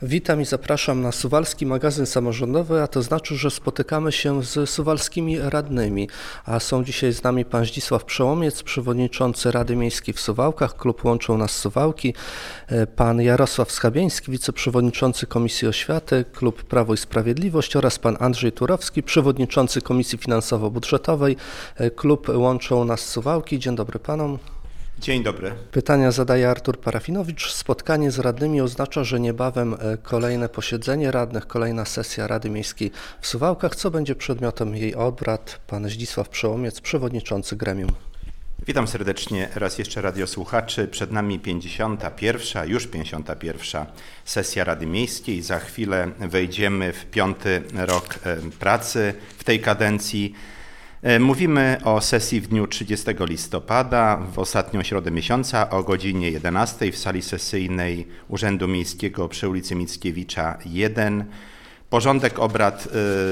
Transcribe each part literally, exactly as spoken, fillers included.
Witam i zapraszam na Suwalski Magazyn Samorządowy, a to znaczy, że spotykamy się z suwalskimi radnymi, a są dzisiaj z nami pan Zdzisław Przełomiec, przewodniczący Rady Miejskiej w Suwałkach, klub Łączą Nas Suwałki, pan Jarosław Schabiński, wiceprzewodniczący Komisji Oświaty, klub Prawo i Sprawiedliwość oraz pan Andrzej Turowski, przewodniczący Komisji Finansowo-Budżetowej, klub Łączą Nas Suwałki. Dzień dobry panom. Dzień dobry. Pytania zadaje Artur Parafinowicz. Spotkanie z radnymi oznacza, że niebawem kolejne posiedzenie radnych, kolejna sesja Rady Miejskiej w Suwałkach. Co będzie przedmiotem jej obrad? Pan Zdzisław Przełomiec, przewodniczący gremium. Witam serdecznie raz jeszcze radiosłuchaczy. Przed nami pięćdziesiąta pierwsza, już pięćdziesiąta pierwsza sesja Rady Miejskiej. Za chwilę wejdziemy w piąty rok pracy w tej kadencji. Mówimy o sesji w dniu trzydziestego listopada, w ostatnią środę miesiąca o godzinie jedenastej w sali sesyjnej Urzędu Miejskiego przy ulicy Mickiewicza jeden. Porządek obrad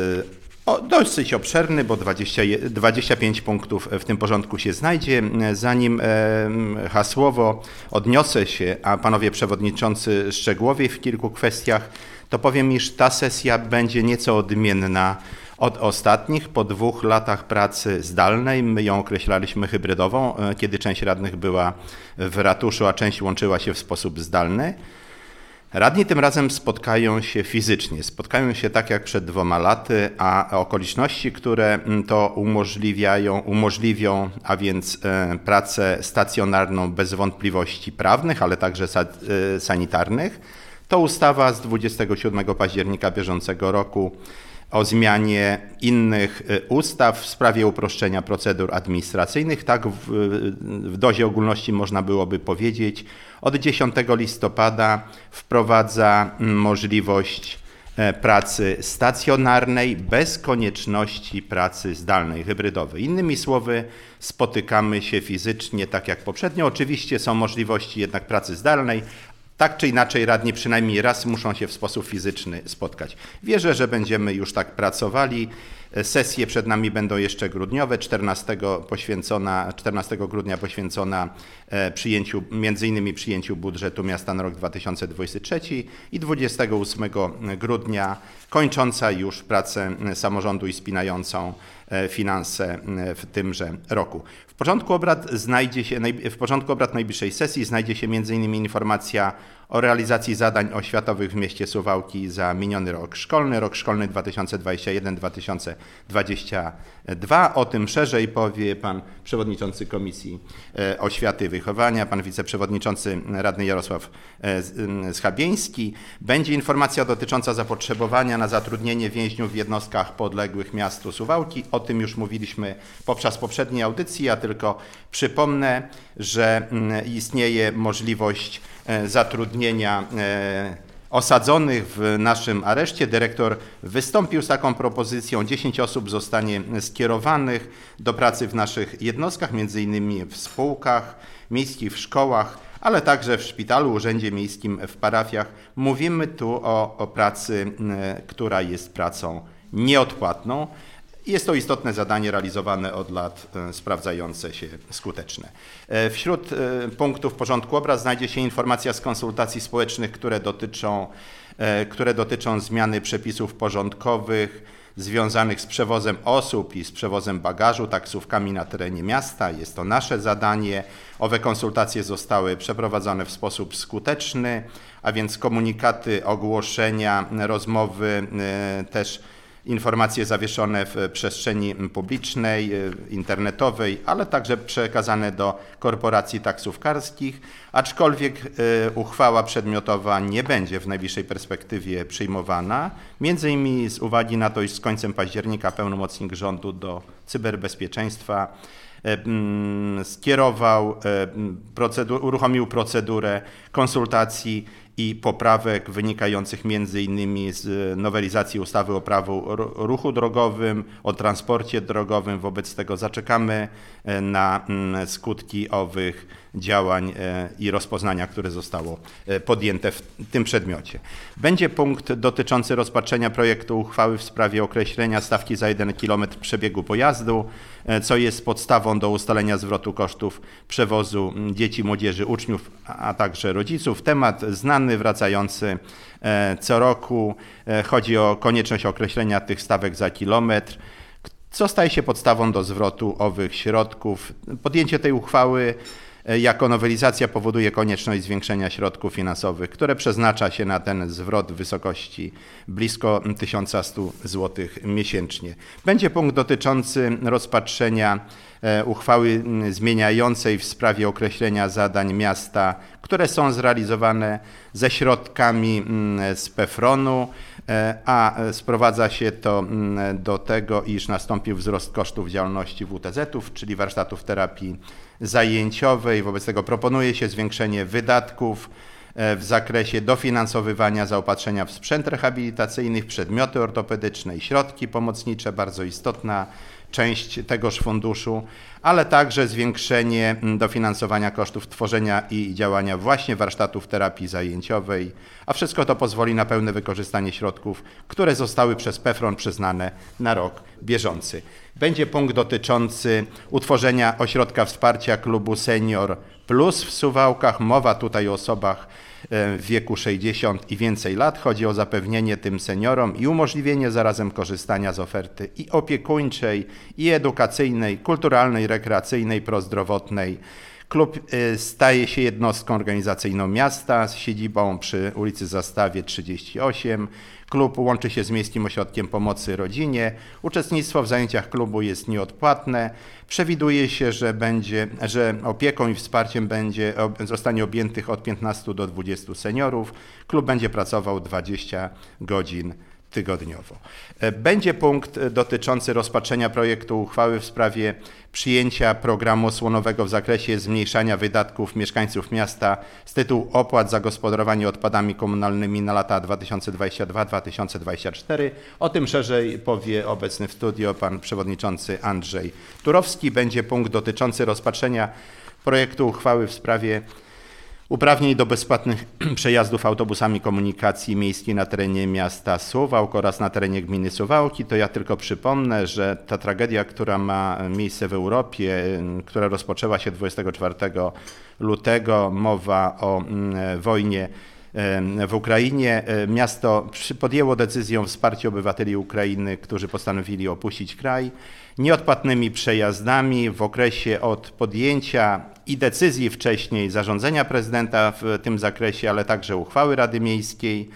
o, dosyć obszerny, bo dwadzieścia, dwadzieścia pięć punktów w tym porządku się znajdzie. Zanim hasłowo odniosę się, a panowie przewodniczący szczegółowiej w kilku kwestiach, to powiem, iż ta sesja będzie nieco odmienna od ostatnich. Po dwóch latach pracy zdalnej, my ją określaliśmy hybrydową, kiedy część radnych była w ratuszu, a część łączyła się w sposób zdalny. Radni tym razem spotkają się fizycznie, spotkają się tak jak przed dwoma laty, a okoliczności, które to umożliwiają, umożliwią, a więc pracę stacjonarną bez wątpliwości prawnych, ale także sanitarnych, to ustawa z dwudziestego siódmego października bieżącego roku o zmianie innych ustaw w sprawie uproszczenia procedur administracyjnych. Tak w, w dozie ogólności można byłoby powiedzieć, od dziesiątego listopada wprowadza możliwość pracy stacjonarnej bez konieczności pracy zdalnej, hybrydowej. Innymi słowy, spotykamy się fizycznie tak jak poprzednio. Oczywiście są możliwości jednak pracy zdalnej. Tak czy inaczej radni przynajmniej raz muszą się w sposób fizyczny spotkać. Wierzę, że będziemy już tak pracowali. Sesje przed nami będą jeszcze grudniowe, czternastego, poświęcona, czternastego grudnia poświęcona przyjęciu, między innymi przyjęciu budżetu miasta na rok dwa tysiące dwudziesty trzeci i dwudziestego ósmego grudnia kończąca już pracę samorządu i spinającą finanse w tymże roku. W porządku obrad znajdzie się, w porządku obrad najbliższej sesji znajdzie się między innymi informacja o realizacji zadań oświatowych w mieście Suwałki za miniony rok szkolny, rok szkolny dwa tysiące dwudziesty pierwszy do dwa tysiące dwudziestego drugiego. O tym szerzej powie pan przewodniczący Komisji Oświaty i Wychowania, pan wiceprzewodniczący radny Jarosław Schabiński. Będzie informacja dotycząca zapotrzebowania na zatrudnienie więźniów w jednostkach podległych miastu Suwałki. O tym już mówiliśmy podczas poprzedniej audycji, ja tylko przypomnę, że istnieje możliwość zatrudnienia osadzonych w naszym areszcie. Dyrektor wystąpił z taką propozycją. dziesięć osób zostanie skierowanych do pracy w naszych jednostkach, między innymi w spółkach miejskich, w szkołach, ale także w szpitalu, urzędzie miejskim, w parafiach. Mówimy tu o, o pracy, która jest pracą nieodpłatną. Jest to istotne zadanie realizowane od lat, sprawdzające się skuteczne. Wśród punktów porządku obrad znajdzie się informacja z konsultacji społecznych, które dotyczą, które dotyczą zmiany przepisów porządkowych związanych z przewozem osób i z przewozem bagażu taksówkami na terenie miasta. Jest to nasze zadanie. Owe konsultacje zostały przeprowadzone w sposób skuteczny, a więc komunikaty, ogłoszenia, rozmowy też informacje zawieszone w przestrzeni publicznej, internetowej, ale także przekazane do korporacji taksówkarskich, aczkolwiek uchwała przedmiotowa nie będzie w najbliższej perspektywie przyjmowana, między innymi z uwagi na to, iż z końcem października pełnomocnik rządu do cyberbezpieczeństwa skierował, procedur, uruchomił procedurę konsultacji i poprawek wynikających między innymi z nowelizacji ustawy o prawu o ruchu drogowym, o transporcie drogowym. Wobec tego zaczekamy na skutki owych działań i rozpoznania, które zostało podjęte w tym przedmiocie. Będzie punkt dotyczący rozpatrzenia projektu uchwały w sprawie określenia stawki za jeden kilometr przebiegu pojazdu, co jest podstawą do ustalenia zwrotu kosztów przewozu dzieci, młodzieży, uczniów, a także rodziców. Temat znany, wracający co roku. Chodzi o konieczność określenia tych stawek za kilometr, co staje się podstawą do zwrotu owych środków. Podjęcie tej uchwały jako nowelizacja powoduje konieczność zwiększenia środków finansowych, które przeznacza się na ten zwrot w wysokości blisko tysiąc sto złotych miesięcznie. Będzie punkt dotyczący rozpatrzenia uchwały zmieniającej w sprawie określenia zadań miasta, które są zrealizowane ze środkami z PEFRON-u, a sprowadza się to do tego, iż nastąpił wzrost kosztów działalności W T Z-ów, czyli warsztatów terapii zajęciowej. Wobec tego proponuje się zwiększenie wydatków w zakresie dofinansowywania zaopatrzenia w sprzęt rehabilitacyjny, przedmioty ortopedyczne i środki pomocnicze, bardzo istotna część tegoż funduszu, ale także zwiększenie dofinansowania kosztów tworzenia i działania właśnie warsztatów terapii zajęciowej, a wszystko to pozwoli na pełne wykorzystanie środków, które zostały przez PEFRON przyznane na rok bieżący. Będzie punkt dotyczący utworzenia ośrodka wsparcia klubu Senior Plus w Suwałkach. Mowa tutaj o osobach w wieku sześćdziesiąt i więcej lat. Chodzi o zapewnienie tym seniorom i umożliwienie zarazem korzystania z oferty i opiekuńczej, i edukacyjnej, kulturalnej, rekreacyjnej, prozdrowotnej. Klub staje się jednostką organizacyjną miasta z siedzibą przy ulicy Zastawie trzydzieści osiem. Klub łączy się z Miejskim Ośrodkiem Pomocy Rodzinie. Uczestnictwo w zajęciach klubu jest nieodpłatne. Przewiduje się, że, będzie, że opieką i wsparciem będzie, zostanie objętych od piętnastu do dwudziestu seniorów. Klub będzie pracował dwadzieścia godzin tygodniowo. Będzie punkt dotyczący rozpatrzenia projektu uchwały w sprawie przyjęcia programu osłonowego w zakresie zmniejszania wydatków mieszkańców miasta z tytułu opłat za gospodarowanie odpadami komunalnymi na lata dwa tysiące dwudziesty drugi do dwa tysiące dwudziestego czwartego. O tym szerzej powie obecny w studio pan przewodniczący Andrzej Turowski. Będzie punkt dotyczący rozpatrzenia projektu uchwały w sprawie uprawnień do bezpłatnych przejazdów autobusami komunikacji miejskiej na terenie miasta Suwałk oraz na terenie gminy Suwałki. To ja tylko przypomnę, że ta tragedia, która ma miejsce w Europie, która rozpoczęła się dwudziestego czwartego lutego, mowa o wojnie w Ukrainie, miasto podjęło decyzję o wsparciu obywateli Ukrainy, którzy postanowili opuścić kraj, nieodpłatnymi przejazdami w okresie od podjęcia i decyzji wcześniej zarządzenia prezydenta w tym zakresie, ale także uchwały Rady Miejskiej.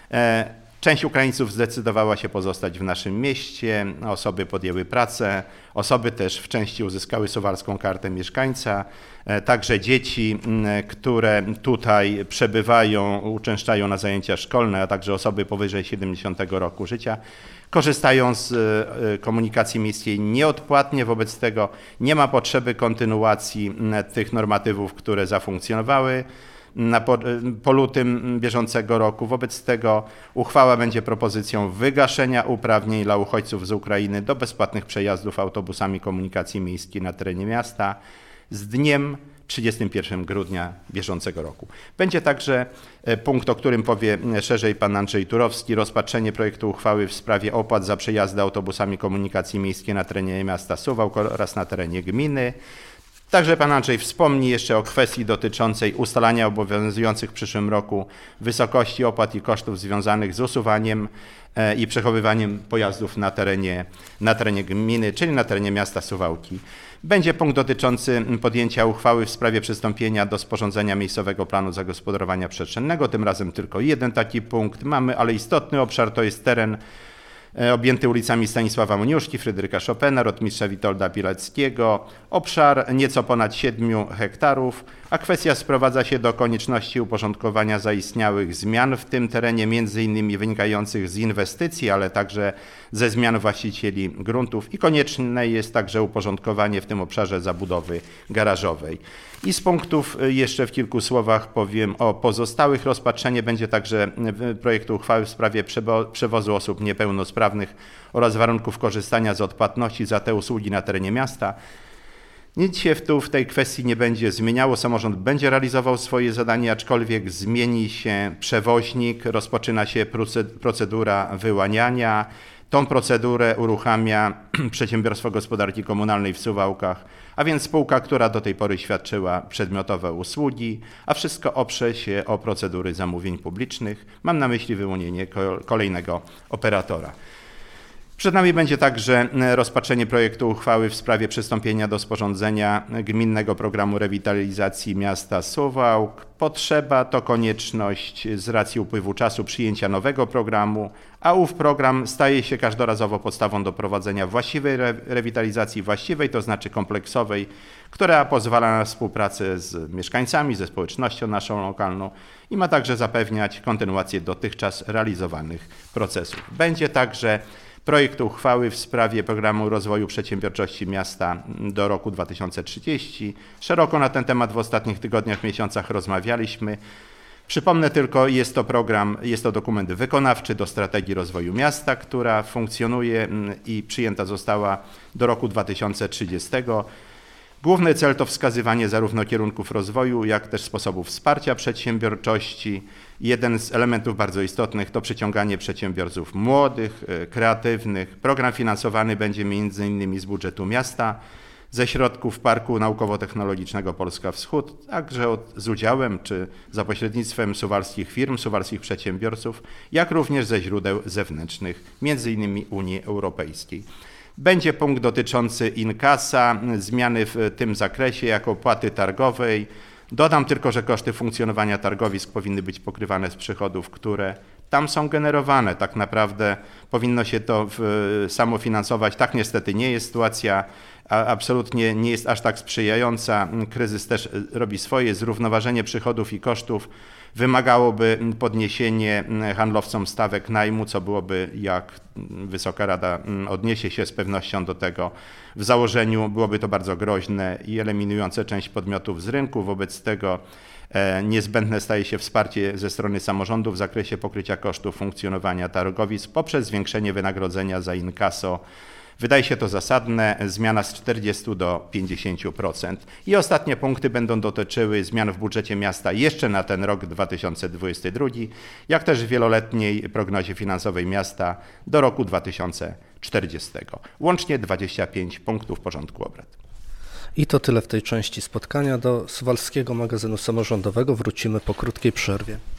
Część Ukraińców zdecydowała się pozostać w naszym mieście, osoby podjęły pracę, osoby też w części uzyskały suwalską kartę mieszkańca, także dzieci, które tutaj przebywają, uczęszczają na zajęcia szkolne, a także osoby powyżej siedemdziesiątego roku życia, korzystają z komunikacji miejskiej nieodpłatnie, wobec tego nie ma potrzeby kontynuacji tych normatywów, które zafunkcjonowały na po, po lutym bieżącego roku. Wobec tego uchwała będzie propozycją wygaszenia uprawnień dla uchodźców z Ukrainy do bezpłatnych przejazdów autobusami komunikacji miejskiej na terenie miasta z dniem trzydziestego pierwszego grudnia bieżącego roku. Będzie także punkt, o którym powie szerzej pan Andrzej Turowski, rozpatrzenie projektu uchwały w sprawie opłat za przejazdy autobusami komunikacji miejskiej na terenie miasta Suwałk oraz na terenie gminy. Także pan Andrzej wspomni jeszcze o kwestii dotyczącej ustalania obowiązujących w przyszłym roku wysokości opłat i kosztów związanych z usuwaniem i przechowywaniem pojazdów na terenie, na terenie gminy, czyli na terenie miasta Suwałki. Będzie punkt dotyczący podjęcia uchwały w sprawie przystąpienia do sporządzenia miejscowego planu zagospodarowania przestrzennego. Tym razem tylko jeden taki punkt mamy, ale istotny obszar to jest teren objęty ulicami Stanisława Moniuszki, Fryderyka Chopina, rotmistrza Witolda Pileckiego, obszar nieco ponad siedmiu hektarów, a kwestia sprowadza się do konieczności uporządkowania zaistniałych zmian w tym terenie, między innymi wynikających z inwestycji, ale także ze zmian właścicieli gruntów i konieczne jest także uporządkowanie w tym obszarze zabudowy garażowej. I z punktów jeszcze w kilku słowach powiem o pozostałych. Rozpatrzenie będzie także projektu uchwały w sprawie przewozu osób niepełnosprawnych oraz warunków korzystania z odpłatności za te usługi na terenie miasta. Nic się tu w tej kwestii nie będzie zmieniało. Samorząd będzie realizował swoje zadania, aczkolwiek zmieni się przewoźnik, rozpoczyna się procedura wyłaniania. Tą procedurę uruchamia Przedsiębiorstwo Gospodarki Komunalnej w Suwałkach, a więc spółka, która do tej pory świadczyła przedmiotowe usługi, a wszystko oprze się o procedury zamówień publicznych. Mam na myśli wyłonienie kolejnego operatora. Przed nami będzie także rozpatrzenie projektu uchwały w sprawie przystąpienia do sporządzenia Gminnego Programu Rewitalizacji Miasta Suwałk. Potrzeba to konieczność z racji upływu czasu przyjęcia nowego programu, a ów program staje się każdorazowo podstawą do prowadzenia właściwej re- rewitalizacji, właściwej, to znaczy kompleksowej, która pozwala na współpracę z mieszkańcami, ze społecznością naszą lokalną i ma także zapewniać kontynuację dotychczas realizowanych procesów. Będzie także projekt uchwały w sprawie Programu Rozwoju Przedsiębiorczości Miasta do roku dwa tysiące trzydziestego. Szeroko na ten temat w ostatnich tygodniach, miesiącach rozmawialiśmy. Przypomnę tylko, jest to program, jest to dokument wykonawczy do strategii rozwoju miasta, która funkcjonuje i przyjęta została do roku dwa tysiące trzydziestego. Główny cel to wskazywanie zarówno kierunków rozwoju, jak też sposobów wsparcia przedsiębiorczości. Jeden z elementów bardzo istotnych to przyciąganie przedsiębiorców młodych, kreatywnych. Program finansowany będzie między innymi z budżetu miasta, ze środków Parku Naukowo-Technologicznego Polska Wschód, także od, z udziałem czy za pośrednictwem suwalskich firm, suwalskich przedsiębiorców, jak również ze źródeł zewnętrznych, między innymi Unii Europejskiej. Będzie punkt dotyczący inkasa, zmiany w tym zakresie jako opłaty targowej. Dodam tylko, że koszty funkcjonowania targowisk powinny być pokrywane z przychodów, które tam są generowane. Tak naprawdę powinno się to w, samofinansować. Tak niestety nie jest. Sytuacja absolutnie nie jest aż tak sprzyjająca. Kryzys też robi swoje. Zrównoważenie przychodów i kosztów wymagałoby podniesienie handlowcom stawek najmu, co byłoby, jak Wysoka Rada odniesie się z pewnością do tego, w założeniu byłoby to bardzo groźne i eliminujące część podmiotów z rynku. Wobec tego niezbędne staje się wsparcie ze strony samorządu w zakresie pokrycia kosztów funkcjonowania targowisk poprzez zwiększenie wynagrodzenia za inkaso. Wydaje się to zasadne, zmiana z czterdziestu do pięćdziesięciu procent. I ostatnie punkty będą dotyczyły zmian w budżecie miasta jeszcze na ten rok dwa tysiące dwudziesty drugi, jak też w wieloletniej prognozie finansowej miasta do roku dwa tysiące czterdziestego. Łącznie dwadzieścia pięć punktów porządku obrad. I to tyle w tej części spotkania. Do Suwalskiego Magazynu Samorządowego wrócimy po krótkiej przerwie.